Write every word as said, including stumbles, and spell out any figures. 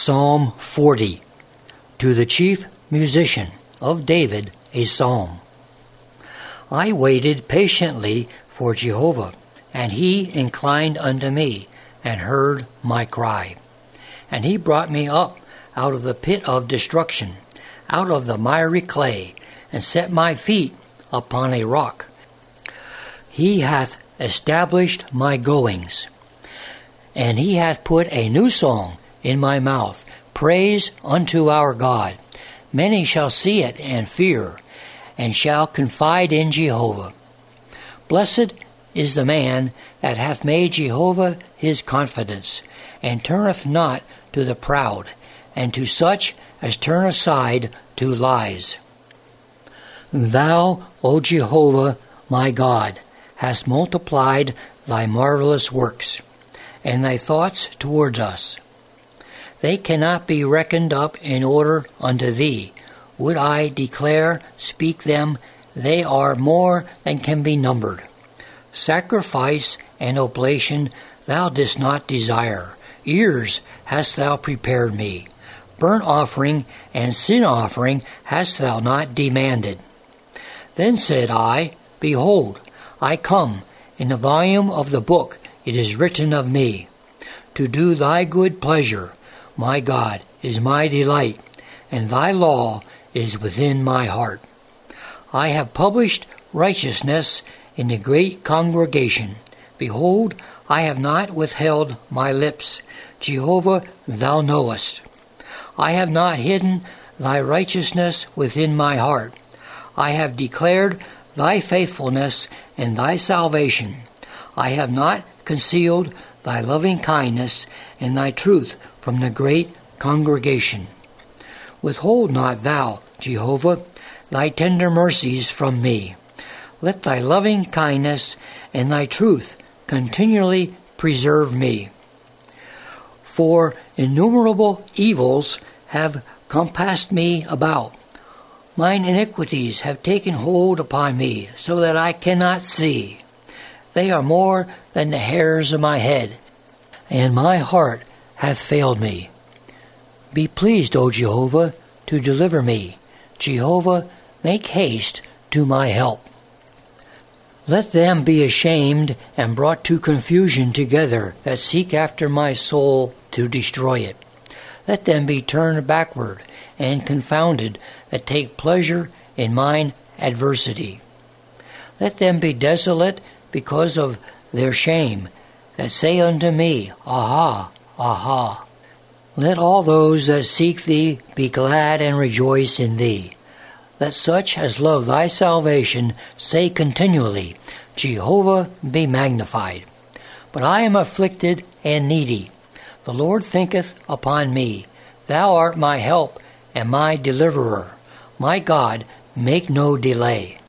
Psalm forty. To the chief musician of David, a psalm. I waited patiently for Jehovah, and he inclined unto me, and heard my cry. And he brought me up out of the pit of destruction, out of the miry clay, and set my feet upon a rock. He hath established my goings, and he hath put a new song in my mouth, praise unto our God. Many shall see it and fear, and shall confide in Jehovah. Blessed is the man that hath made Jehovah his confidence, and turneth not to the proud, and to such as turn aside to lies. Thou, O Jehovah, my God, hast multiplied thy marvelous works, and thy thoughts towards us. They cannot be reckoned up in order unto thee. Would I declare, speak them, they are more than can be numbered. Sacrifice and oblation thou didst not desire. Ears hast thou prepared me. Burnt offering and sin offering hast thou not demanded. Then said I, Behold, I come. In the volume of the book it is written of me, to do thy good pleasure. My God is my delight, and thy law is within my heart. I have published righteousness in the great congregation. Behold, I have not withheld my lips. Jehovah, thou knowest. I have not hidden thy righteousness within my heart. I have declared thy faithfulness and thy salvation. I have not concealed thy loving kindness and thy truth from the great congregation. Withhold not thou, Jehovah, thy tender mercies from me. Let thy loving kindness and thy truth continually preserve me. For innumerable evils have compassed me about. Mine iniquities have taken hold upon me, so that I cannot see. They are more than the hairs of my head, and my heart hath failed me. Be pleased, O Jehovah, to deliver me. Jehovah, make haste to my help. Let them be ashamed and brought to confusion together that seek after my soul to destroy it. Let them be turned backward and confounded that take pleasure in mine adversity. Let them be desolate because of their shame, that say unto me, Aha, aha. Let all those that seek thee be glad and rejoice in thee. Let such as love thy salvation say continually, Jehovah be magnified. But I am afflicted and needy. The Lord thinketh upon me. Thou art my help and my deliverer. My God, make no delay.